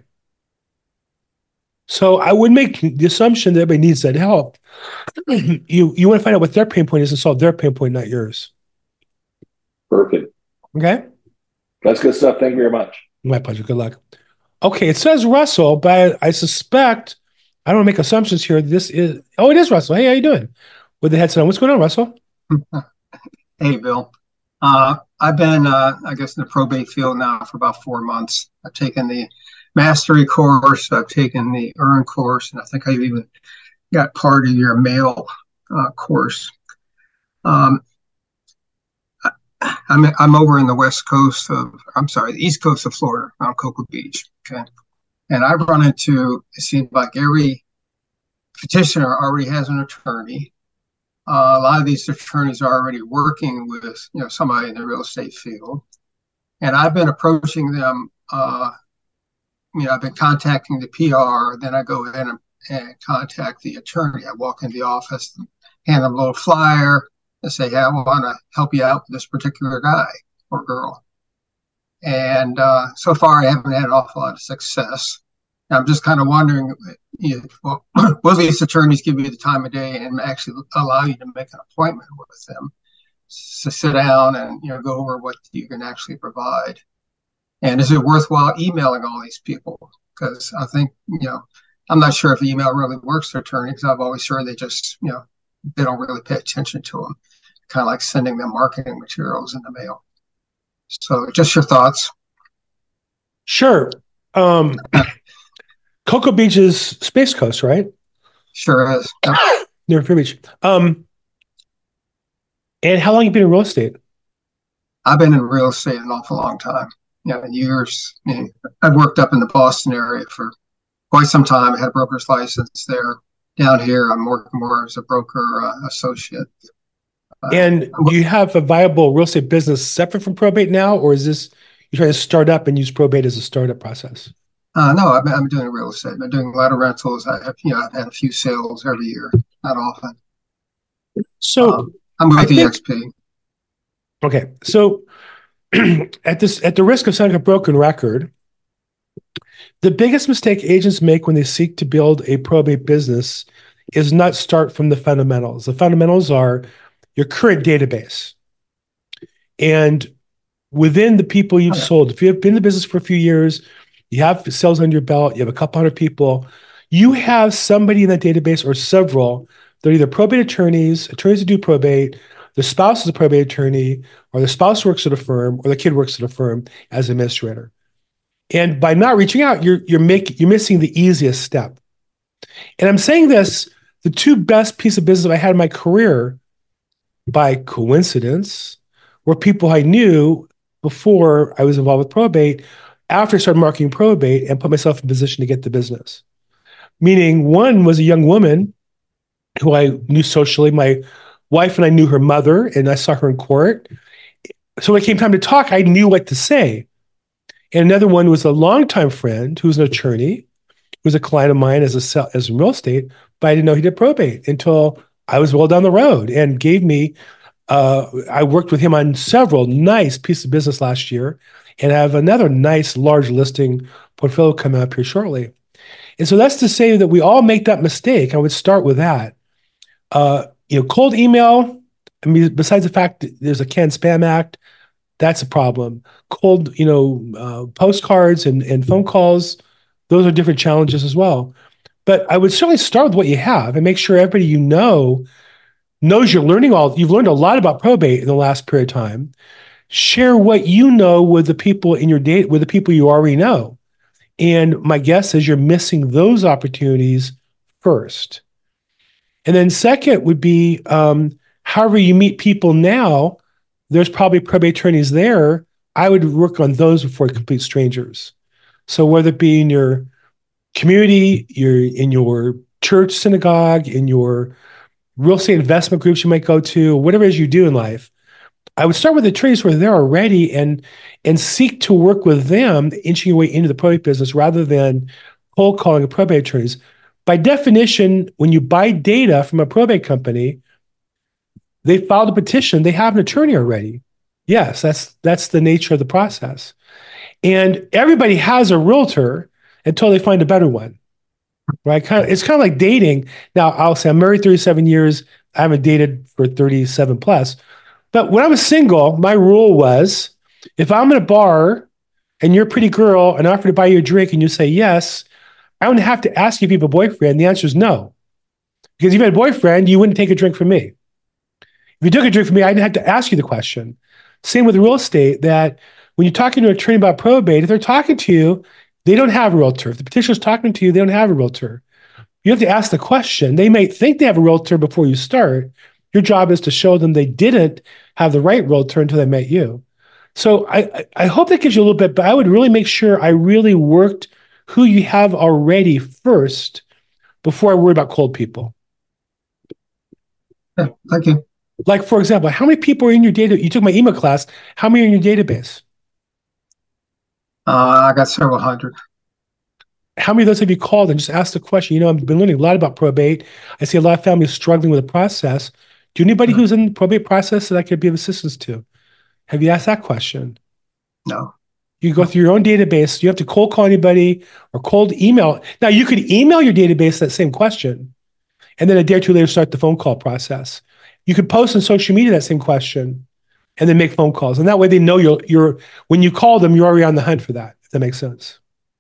So I would make the assumption that everybody needs that help. you you want to find out what their pain point is and solve their pain point, not yours. Perfect. Okay. That's good stuff. Thank you very much. My pleasure. Good luck. Okay. It says Russell, but I, I suspect, I don't want to make assumptions here. This is, oh, it is Russell. Hey, how you doing? With the headset on. What's going on, Russell? Hey, Bill. Uh, I've been, uh, I guess, in the probate field now for about four months. I've taken the mastery course. I've taken the EARN course, and I think I've even got part of your mail uh, course. Um, I'm I'm over in the west coast of, I'm sorry, the east coast of Florida, around Cocoa Beach. Okay, and I've run into, it seems like every petitioner already has an attorney. Uh, a lot of these attorneys are already working with, you know, somebody in the real estate field, and I've been approaching them. Uh, you know, I've been contacting the P R, then I go in and, and contact the attorney. I walk in the office, and hand them a little flyer. And say, hey, I want to help you out with this particular guy or girl. And uh, so far, I haven't had an awful lot of success. I'm just kind of wondering, you know, well, will these attorneys give you the time of day and actually allow you to make an appointment with them to sit down and, you know, go over what you can actually provide? And is it worthwhile emailing all these people? Because I think, you know, I'm not sure if email really works for attorneys, because I've always heard they just, you know, they don't really pay attention to them. Kind of like sending them marketing materials in the mail. So just your thoughts. Sure. Um, Cocoa Beach is Space Coast, right? Sure is. Yep. Near Fair Beach. Um, and how long have you been in real estate? I've been in real estate an awful long time. You know, years. You know, I've worked up in the Boston area for quite some time. I had a broker's license there. Down here, I'm working more as a broker uh, associate. Uh, And do you have a viable real estate business separate from probate now, or is this you trying to start up and use probate as a startup process? Uh, no, I'm, I'm doing real estate. I'm doing a lot of rentals. I have, you know, I've had a few sales every year, not often. So um, I'm with E X P. Okay, so at this, at the risk of sounding a broken record, the biggest mistake agents make when they seek to build a probate business is not start from the fundamentals. The fundamentals are your current database, and within the people you've Okay. sold. If you have been in the business for a few years, you have sales under your belt, you have a couple hundred people, you have somebody in that database or several that are either probate attorneys, attorneys that do probate, the spouse is a probate attorney, or the spouse works at a firm, or the kid works at a firm as an administrator. And by not reaching out, you're you're making you're missing the easiest step. And I'm saying this, the two best pieces of business I had in my career, by coincidence, were people I knew before I was involved with probate, after I started marketing probate and put myself in position to get the business. Meaning, one was a young woman who I knew socially. My wife and I knew her mother, and I saw her in court. So when it came time to talk, I knew what to say. And another one was a longtime friend who was an attorney, who was a client of mine as a sell, as in real estate, but I didn't know he did probate until I was well down the road and gave me. Uh, I worked with him on several nice pieces of business last year, and I have another nice large listing portfolio coming up here shortly. And so that's to say that we all make that mistake. I would start with that. Uh, you know, cold email. I mean, besides the fact that there's a Can Spam Act, that's a problem. Cold, you know, uh, postcards and, and phone calls, those are different challenges as well. But I would certainly start with what you have and make sure everybody you know knows you're learning all, you've learned a lot about probate in the last period of time. Share what you know with the people in your date, with the people you already know. And my guess is you're missing those opportunities first. And then second would be, um, however you meet people now, there's probably probate attorneys there. I would work on those before complete strangers. So whether it be in your community, your in your church, synagogue, in your real estate investment groups you might go to, whatever it is you do in life, I would start with the attorneys who are there already and and seek to work with them, inching your way into the probate business rather than cold calling a probate attorneys. By definition, when you buy data from a probate company, they filed a petition, they have an attorney already. Yes, that's that's the nature of the process. And everybody has a realtor until they find a better one. Right? Kind of, it's kind of like dating. Now, I'll say I'm married thirty-seven years. I haven't dated for thirty-seven plus. But when I was single, my rule was if I'm in a bar and you're a pretty girl and I offer to buy you a drink and you say yes, I don't have to ask you if you have a boyfriend. The answer is no. Because if you had a boyfriend, you wouldn't take a drink from me. If you took a drink from me, I didn't have to ask you the question. Same with real estate, that when you're talking to an attorney about probate, if they're talking to you, they don't have a realtor. If the petitioner's talking to you, they don't have a realtor. You have to ask the question. They may think they have a realtor before you start. Your job is to show them they didn't have the right realtor until they met you. So I, I hope that gives you a little bit, but I would really make sure I really worked who you have already first before I worry about cold people. Yeah, thank you. Like, for example, how many people are in your data? You took my email class. How many are in your database? Uh, I got several hundred. How many of those have you called and just asked the question? You know, I've been learning a lot about probate. I see a lot of families struggling with the process. Do you know anybody who's in the probate process that I could be of assistance to? Have you asked that question? No. You go through your own database. You have to cold call anybody or cold email. Now, you could email your database that same question, and then a day or two later start the phone call process. You could post on social media that same question, and then make phone calls. And that way they know you're, you're when you call them, you're already on the hunt for that, if that makes sense.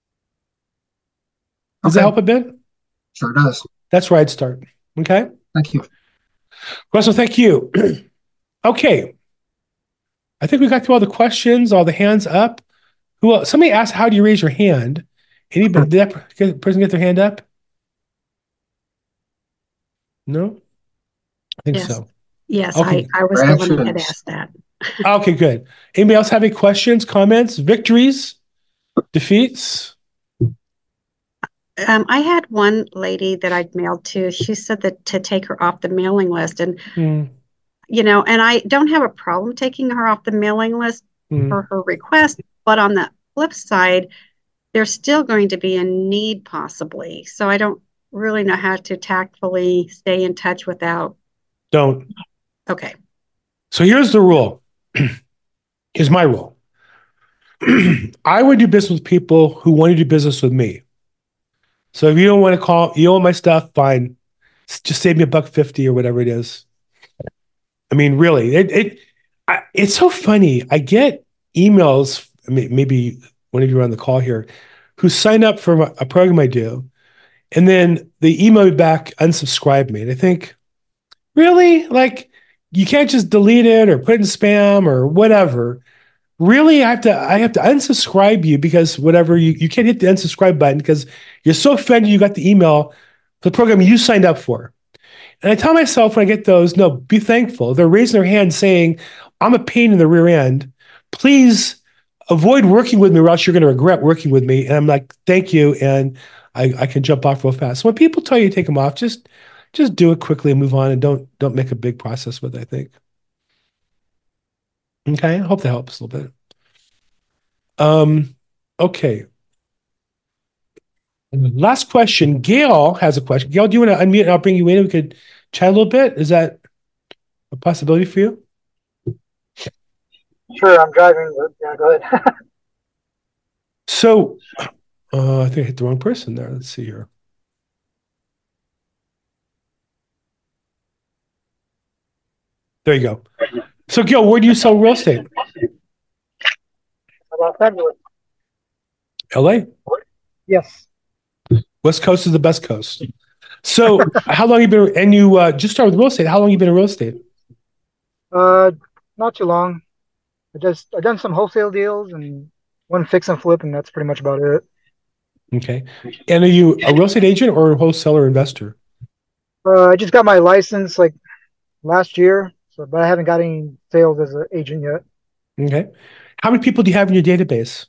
Does Okay. that help a bit? Sure does. That's where I'd start. Okay? Thank you. Russell, thank you. Okay. I think we got through all the questions, all the hands up. Who else? Somebody asked, how do you raise your hand? Anybody, did that person get their hand up? No? I think Yes. so. Yes, Okay. I, I was the one that had asked that. Okay, good. Anybody else have any questions, comments, victories, defeats? Um, I had one lady that I'd mailed to. She said that to take her off the mailing list. And, Hmm. you know, and I don't have a problem taking her off the mailing list Hmm. for her request. But on the flip side, there's still going to be a need possibly. So I don't really know how to tactfully stay in touch without. Don't. Okay. So here's the rule. Here's my rule. I would do business with people who want to do business with me. So if you don't want to call, you don't want my stuff, fine. S- Just save me a buck fifty or whatever it is. I mean, really, it it I, it's so funny. I get emails. I mean, maybe one of you are on the call here, who sign up for a a program I do, and then they email me back, unsubscribe me, and I think, really, like, you can't just delete it or put it in spam or whatever. Really, I have to I have to unsubscribe you because whatever you, you can't hit the unsubscribe button because you're so offended you got the email for the program you signed up for. And I tell myself when I get those, no, be thankful. They're raising their hand saying, I'm a pain in the rear end. Please avoid working with me or else you're going to regret working with me. And I'm like, thank you. And I, I can jump off real fast. So when people tell you to take them off, just just do it quickly and move on and don't don't make a big process with it, I think. Okay, I hope that helps a little bit. Um, okay. Last question. Gail has a question. Gail, do you want to unmute and I'll bring you in and we could chat a little bit? Is that a possibility for you? Sure, I'm driving, but yeah, go ahead. So, uh, I think I hit the wrong person there. Let's see here. There you go. So, Gail, where do you sell real estate? About February. L A? Yes. West Coast is the best coast. So, how long have you been, and you uh, just started with real estate. How long have you been in real estate? Uh, not too long. I just I done some wholesale deals and one fix and flip, and that's pretty much about it. Okay. And are you a real estate agent or a wholesaler investor? Uh, I just got my license like last year, so but I haven't got any sales as an agent yet. Okay. How many people do you have in your database?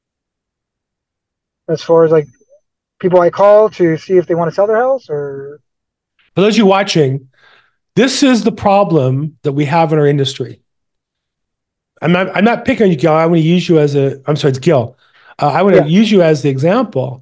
As far as like people I call to see if they want to sell their house, or For those of you watching, this is the problem that we have in our industry. I'm not, I'm not picking on you, Gil. I want to use you as a, I'm sorry, it's Gil. Uh, I want to Yeah. use you as the example.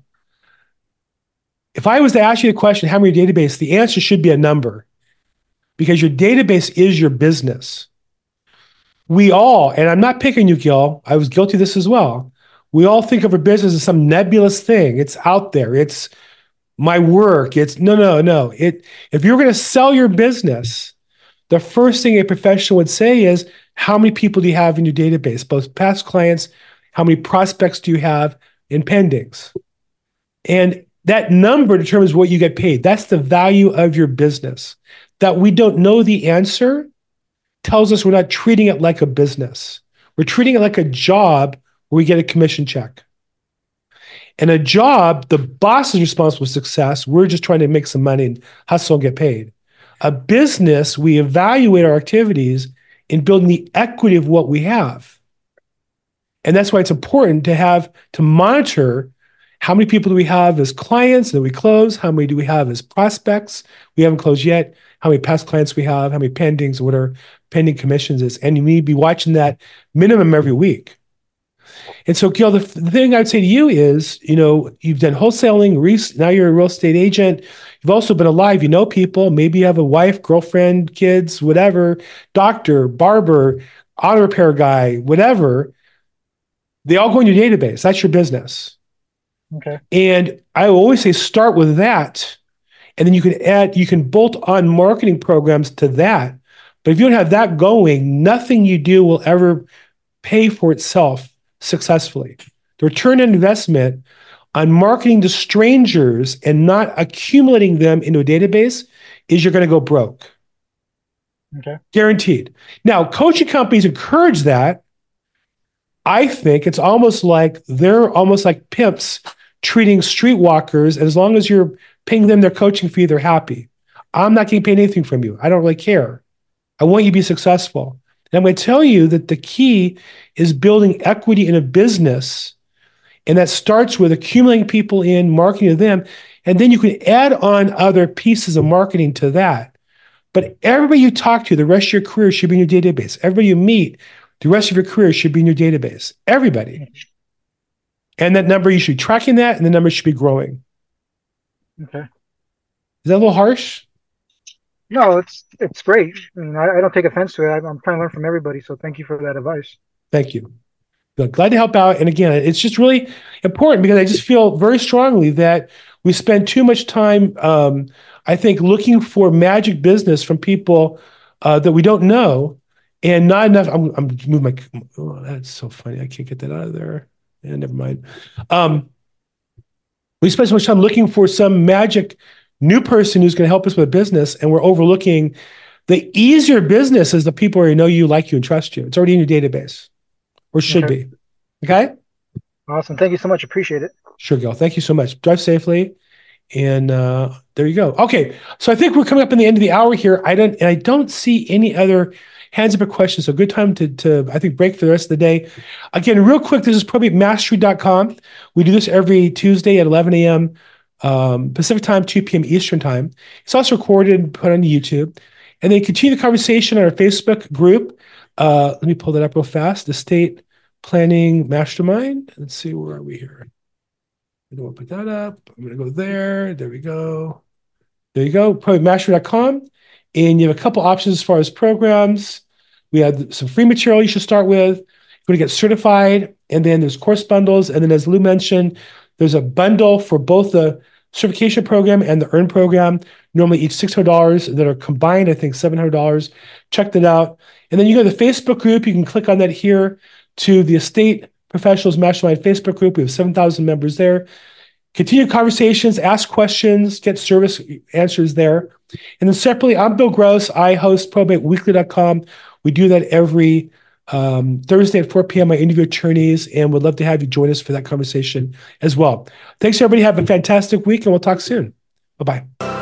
If I was to ask you the question, how many database, the answer should be a number because your database is your business. We all, and I'm not picking you, Gil. I was guilty of this as well. We all think of our business as some nebulous thing. It's out there. It's my work. It's no, no, no. It, if you're going to sell your business, the first thing a professional would say is, how many people do you have in your database? Both past clients, how many prospects do you have in pendings? And that number determines what you get paid. That's the value of your business. That we don't know the answer tells us we're not treating it like a business. We're treating it like a job where we get a commission check. And a job, the boss is responsible for success. We're just trying to make some money and hustle and get paid. A business, we evaluate our activities in building the equity of what we have. And that's why it's important to have, to monitor how many people do we have as clients that we close, how many do we have as prospects we haven't closed yet, how many past clients we have, how many pendings, what our pending commissions is. And you need to be watching that minimum every week. And so, Gil, the, the thing I'd say to you is, you know, you've done wholesaling, re- now you're a real estate agent. You've also been alive. You know people. Maybe you have a wife, girlfriend, kids, whatever, doctor, barber, auto repair guy, whatever. They all go in your database. That's your business. okay. And I always say start with that. And then you can add, you can bolt on marketing programs to that. But if you don't have that going, nothing you do will ever pay for itself successfully. The return on investment on marketing to strangers and not accumulating them into a database is you're going to go broke. Okay. Guaranteed. Now, coaching companies encourage that, I think it's almost like they're almost like pimps treating streetwalkers. And as long as you're paying them their coaching fee, they're happy. I'm not getting paid anything from you. I don't really care. I want you to be successful. And I'm going to tell you that the key is building equity in a business. And that starts with accumulating people in, marketing to them. And then you can add on other pieces of marketing to that. But everybody you talk to, the rest of your career should be in your database. Everybody you meet, the rest of your career should be in your database. Everybody. And that number, you should be tracking that, and the number should be growing. Okay. Is that a little harsh? No, it's it's great. I mean, I, I don't take offense to it. I'm, I'm trying to learn from everybody. So thank you for that advice. Thank you. Good. Glad to help out. And again, it's just really important because I just feel very strongly that we spend too much time, um, I think, looking for magic business from people uh, that we don't know, and not enough. I'm, I'm moving my. Oh, that's so funny. I can't get that out of there. Yeah, never mind. Um, we spend so much time looking for some magic new person who's going to help us with business, and we're overlooking the easier business is the people who know you, like you, and trust you. It's already in your database, or should Okay. be. Okay? Awesome. Thank you so much. Appreciate it. Sure, Gil. Thank you so much. Drive safely. And uh, there you go. Okay. So I think we're coming up in the end of the hour here. I don't, and I don't see any other hands up or questions. So good time to, to, I think, break for the rest of the day. Again, real quick, this is probate mastery dot com. We do this every Tuesday at eleven a.m. Um, Pacific time, two p.m. Eastern time. It's also recorded and put on YouTube. And then continue the conversation on our Facebook group. Uh, let me pull that up real fast. Estate Planning Mastermind. Let's see, where are we here? I don't want to put that up. I'm going to go there. There we go. There you go. probate mastery dot com. And you have a couple options as far as programs. We have some free material you should start with. You're going to get certified. And then there's course bundles. And then, as Lou mentioned, there's a bundle for both the certification program and the earn program, normally each six hundred dollars, that are combined, I think, seven hundred dollars. Check that out. And then you go to the Facebook group. You can click on that here to the Estate Professionals Mastermind Facebook group. We have seven thousand members there. Continue conversations, ask questions, get service answers there. And then separately, I'm Bill Gross. I host probate weekly dot com. We do that every um, Thursday at four p.m. I interview attorneys, and would love to have you join us for that conversation as well. Thanks, everybody. Have a fantastic week, and we'll talk soon. Bye-bye.